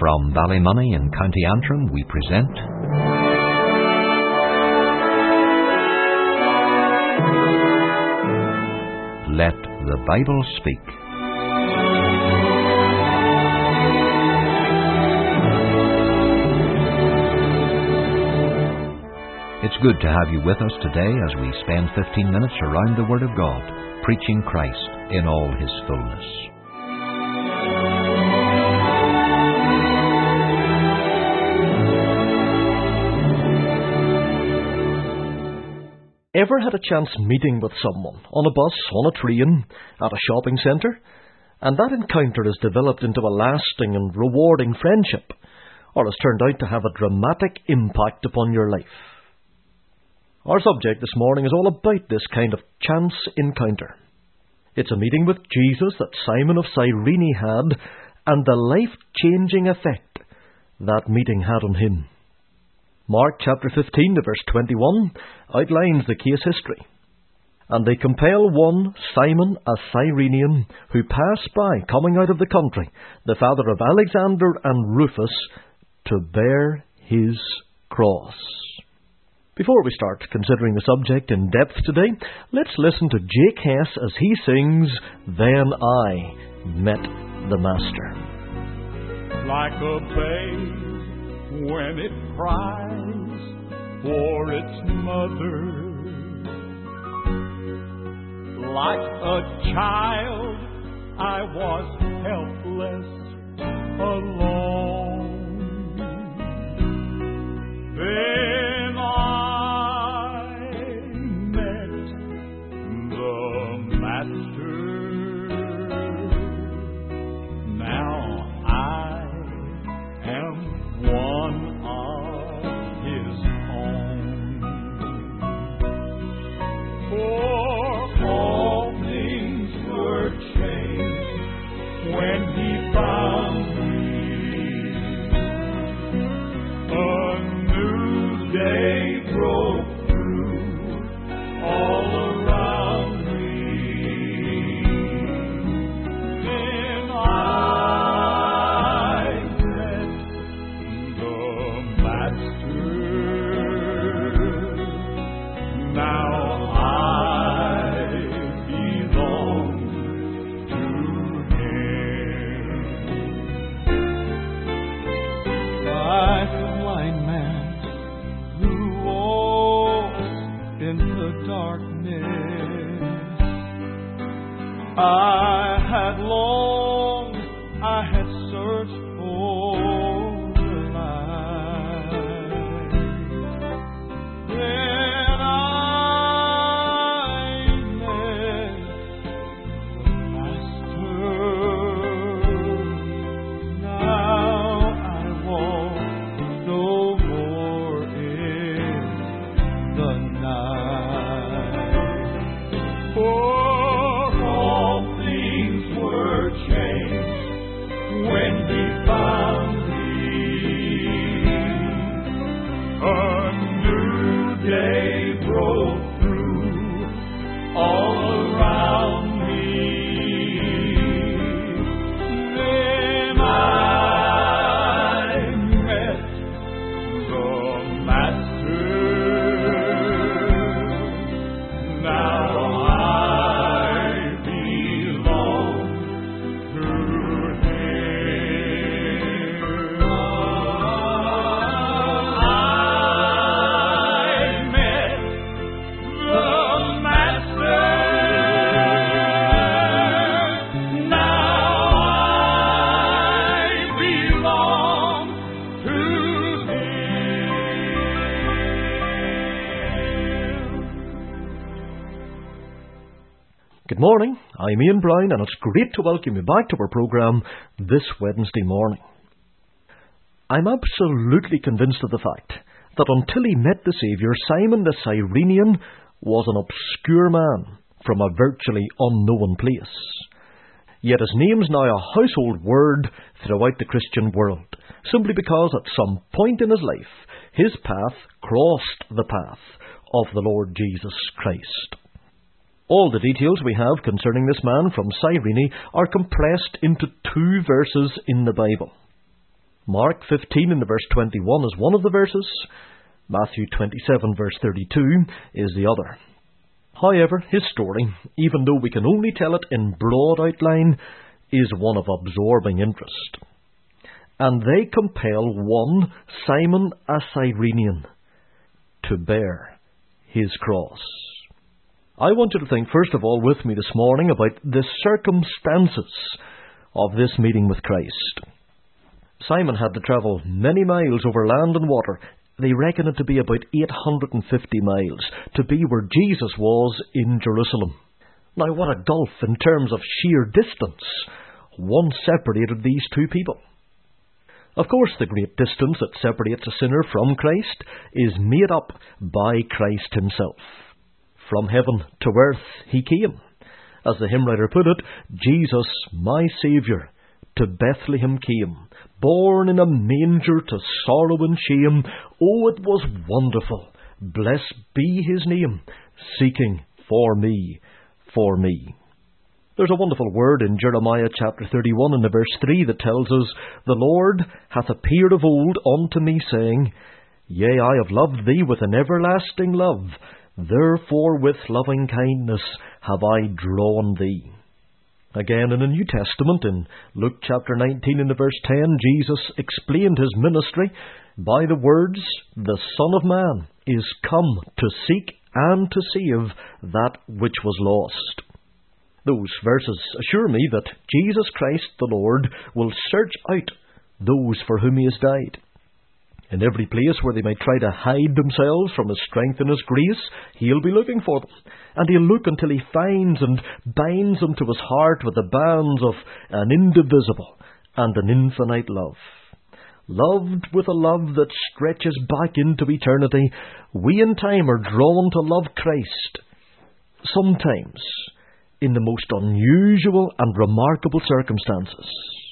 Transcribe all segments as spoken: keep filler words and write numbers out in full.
From Ballymoney in County Antrim, we present Let the Bible Speak. It's good to have you with us today as we spend fifteen minutes around the Word of God, preaching Christ in all His fullness. Ever had a chance meeting with someone, on a bus, on a train, at a shopping centre, and that encounter has developed into a lasting and rewarding friendship, or has turned out to have a dramatic impact upon your life? Our subject this morning is all about this kind of chance encounter. It's a meeting with Jesus that Simon of Cyrene had, and the life-changing effect that meeting had on him. Mark chapter fifteen to verse twenty-one outlines the case history. And they compel one, Simon a Cyrenian, who passed by, coming out of the country, the father of Alexander and Rufus, to bear his cross. Before we start considering the subject in depth today, let's listen to Jake Hess as he sings, Then I Met the Master. Like a babe when it cries for its mother, like a child I was helpless alone. Then I met the Master. Now I am one of His own. For all things were changed when He found me. A new day broke through all around me. Then I met the Master. Now I belong to Him. Like a blind man who walks in the darkness, I had longed, I had searched for the light. Then I met the Master. Now I walk no more in the night. For all things were changed when He found me. A new day broke through all around me. Then I met the Master. Now I belong to Him. I met the Master. Now I belong to Him. Good morning, I'm Ian Brown, and it's great to welcome you back to our programme this Wednesday morning. I'm absolutely convinced of the fact that until he met the Saviour, Simon the Cyrenian was an obscure man from a virtually unknown place. Yet his name's now a household word throughout the Christian world, simply because at some point in his life, his path crossed the path of the Lord Jesus Christ. All the details we have concerning this man from Cyrene are compressed into two verses in the Bible. Mark fifteen in the verse twenty-one is one of the verses. Matthew twenty-seven verse thirty-two is the other. However, his story, even though we can only tell it in broad outline, is one of absorbing interest. And they compel one Simon a Cyrenian to bear his cross. I want you to think first of all with me this morning about the circumstances of this meeting with Christ. Simon had to travel many miles over land and water. They reckon it to be about eight hundred fifty miles to be where Jesus was in Jerusalem. Now what a gulf in terms of sheer distance once separated these two people. Of course, the great distance that separates a sinner from Christ is made up by Christ himself. From heaven to earth he came. As the hymn writer put it, Jesus, my Saviour, to Bethlehem came, born in a manger to sorrow and shame. Oh, it was wonderful, blessed be his name, seeking for me, for me. There's a wonderful word in Jeremiah chapter thirty-one and the verse three that tells us, The Lord hath appeared of old unto me, saying, Yea, I have loved thee with an everlasting love, therefore with loving kindness have I drawn thee. Again in the New Testament, in Luke chapter nineteen and the verse ten, Jesus explained his ministry by the words, The Son of Man is come to seek and to save that which was lost. Those verses assure me that Jesus Christ the Lord will search out those for whom he has died. In every place where they might try to hide themselves from his strength and his grace, he'll be looking for them. And he'll look until he finds and binds them to his heart with the bands of an indivisible and an infinite love. Loved with a love that stretches back into eternity, we in time are drawn to love Christ. Sometimes in the most unusual and remarkable circumstances.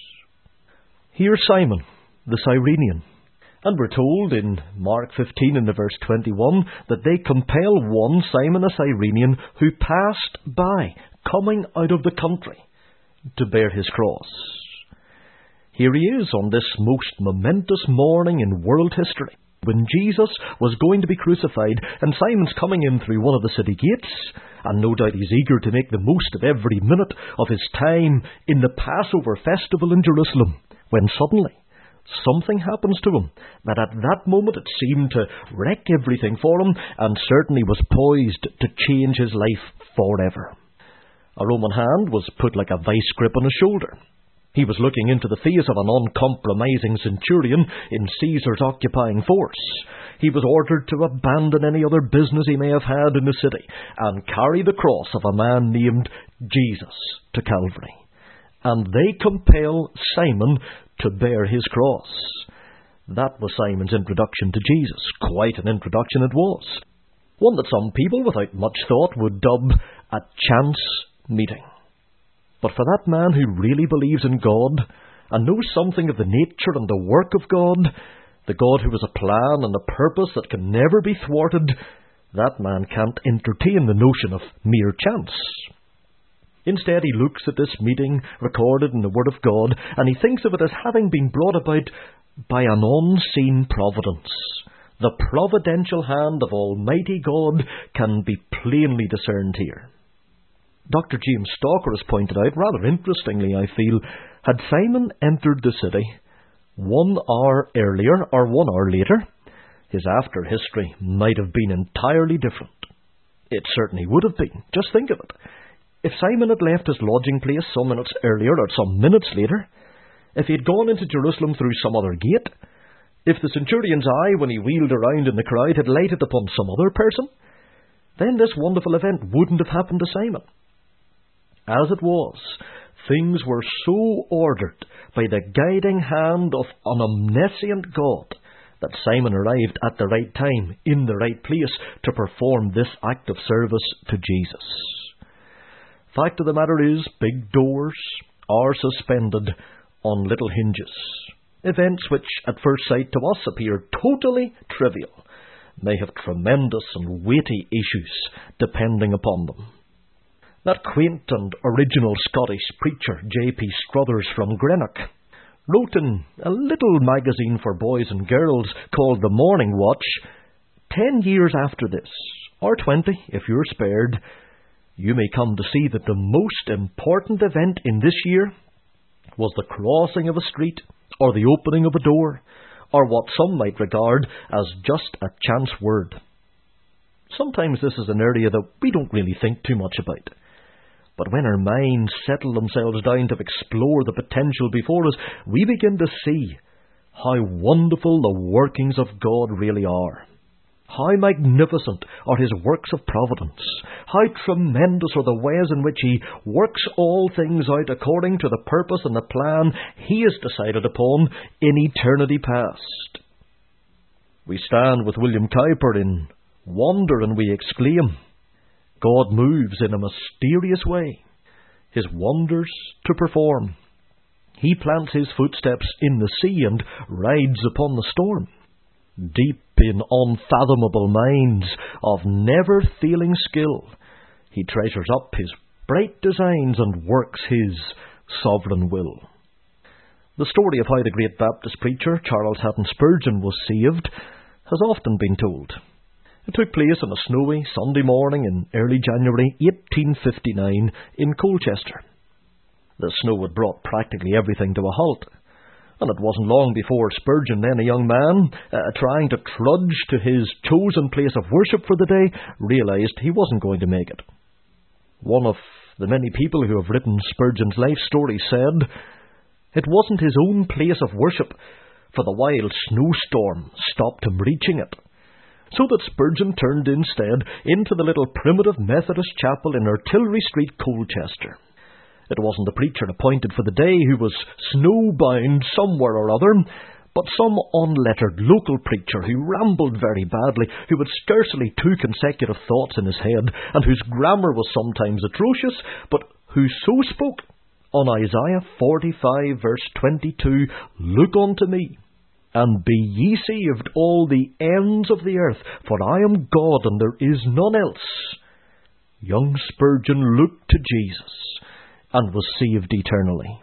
Here's Simon, the Cyrenian. And we're told in Mark fifteen in the verse twenty-one that they compel one Simon a Cyrenian who passed by, coming out of the country, to bear his cross. Here he is on this most momentous morning in world history, when Jesus was going to be crucified, and Simon's coming in through one of the city gates, and no doubt he's eager to make the most of every minute of his time in the Passover festival in Jerusalem, when suddenly something happens to him that at that moment it seemed to wreck everything for him, and certainly was poised to change his life forever. A Roman hand was put like a vice grip on his shoulder. He was looking into the face of an uncompromising centurion in Caesar's occupying force. He was ordered to abandon any other business he may have had in the city and carry the cross of a man named Jesus to Calvary. And they compel Simon to bear his cross. That was Simon's introduction to Jesus. Quite an introduction it was. One that some people, without much thought, would dub a chance meeting. But for that man who really believes in God and knows something of the nature and the work of God, the God who has a plan and a purpose that can never be thwarted, that man can't entertain the notion of mere chance. Instead, he looks at this meeting recorded in the Word of God, and he thinks of it as having been brought about by an unseen providence. The providential hand of Almighty God can be plainly discerned here. Doctor James Stalker has pointed out, rather interestingly I feel, had Simon entered the city one hour earlier or one hour later, his after history might have been entirely different. It certainly would have been. Just think of it. If Simon had left his lodging place some minutes earlier or some minutes later, if he had gone into Jerusalem through some other gate, if the centurion's eye when he wheeled around in the crowd had lighted upon some other person, then this wonderful event wouldn't have happened to Simon. As it was, things were so ordered by the guiding hand of an omniscient God that Simon arrived at the right time, in the right place, to perform this act of service to Jesus. Fact of the matter is, big doors are suspended on little hinges. Events which, at first sight to us, appear totally trivial, may have tremendous and weighty issues depending upon them. That quaint and original Scottish preacher, J P Struthers from Greenock, wrote in a little magazine for boys and girls called The Morning Watch, ten years after this, or twenty if you're spared, you may come to see that the most important event in this year was the crossing of a street, or the opening of a door, or what some might regard as just a chance word. Sometimes this is an area that we don't really think too much about. But when our minds settle themselves down to explore the potential before us, we begin to see how wonderful the workings of God really are. How magnificent are His works of providence. How tremendous are the ways in which He works all things out according to the purpose and the plan He has decided upon in eternity past. We stand with William Cowper in wonder and we exclaim, God moves in a mysterious way, His wonders to perform. He plants His footsteps in the sea and rides upon the storm. Deep in unfathomable minds of never-failing skill, He treasures up His bright designs and works His sovereign will. The story of how the great Baptist preacher Charles Haddon Spurgeon was saved has often been told. It took place on a snowy Sunday morning in early January eighteen fifty-nine in Colchester. The snow had brought practically everything to a halt, and it wasn't long before Spurgeon, then a young man, uh, trying to trudge to his chosen place of worship for the day, realised he wasn't going to make it. One of the many people who have written Spurgeon's life story said, it wasn't his own place of worship, for the wild snowstorm stopped him reaching it. So that Spurgeon turned instead into the little primitive Methodist chapel in Artillery Street, Colchester. It wasn't the preacher appointed for the day who was snowbound somewhere or other, but some unlettered local preacher who rambled very badly, who had scarcely two consecutive thoughts in his head, and whose grammar was sometimes atrocious, but who so spoke on Isaiah forty-five verse twenty-two, Look unto me, and be ye saved all the ends of the earth, for I am God and there is none else. Young Spurgeon looked to Jesus and was saved eternally.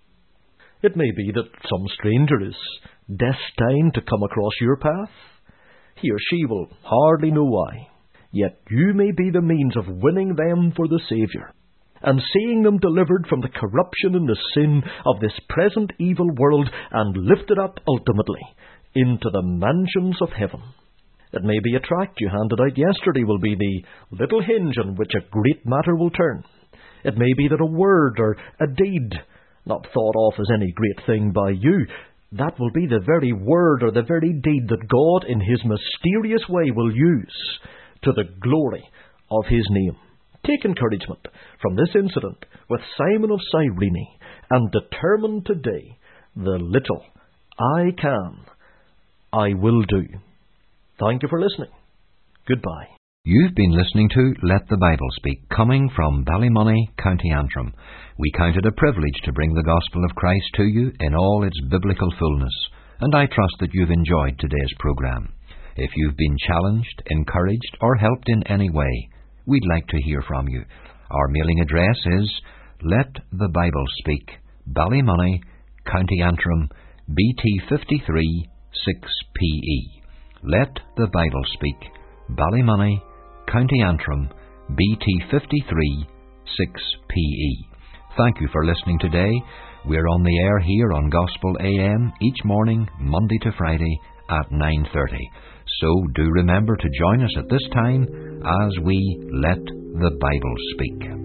It may be that some stranger is destined to come across your path. He or she will hardly know why, yet you may be the means of winning them for the Saviour, and seeing them delivered from the corruption and the sin of this present evil world, and lifted up ultimately into the mansions of heaven. It may be a tract you handed out yesterday will be the little hinge on which a great matter will turn. It may be that a word or a deed, not thought of as any great thing by you, that will be the very word or the very deed that God in His mysterious way will use to the glory of His name. Take encouragement from this incident with Simon of Cyrene, and determine today the little I can, I will do. Thank you for listening. Goodbye. You've been listening to Let the Bible Speak, coming from Ballymoney, County Antrim. We count it a privilege to bring the gospel of Christ to you in all its biblical fullness, and I trust that you've enjoyed today's programme. If you've been challenged, encouraged, or helped in any way, we'd like to hear from you. Our mailing address is Let the Bible Speak, Ballymoney, County Antrim, B T fifty-three six P E. Let the Bible Speak, Ballymoney, County Antrim, B T fifty-three six P E. Thank you for listening today. We're on the air here on Gospel A M each morning, Monday to Friday at nine thirty. So do remember to join us at this time as we let the Bible speak.